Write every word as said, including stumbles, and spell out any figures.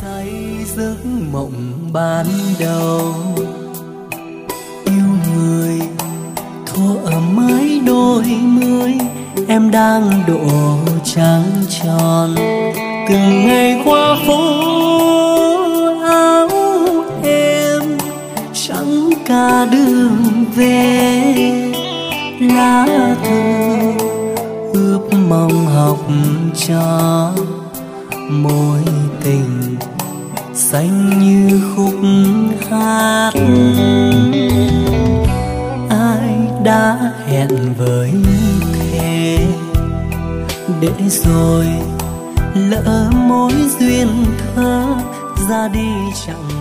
say giấc mộng ban đầu. Yêu người thuở ở mái đôi mươi, em đang độ trăng tròn. Từng ngày qua phố áo em trắng cả đường về. Lá thư ướp mong học trò, mối tình xanh như khúc hát. Ai đã hẹn với thề, để rồi lỡ mối duyên thơ ra đi chẳng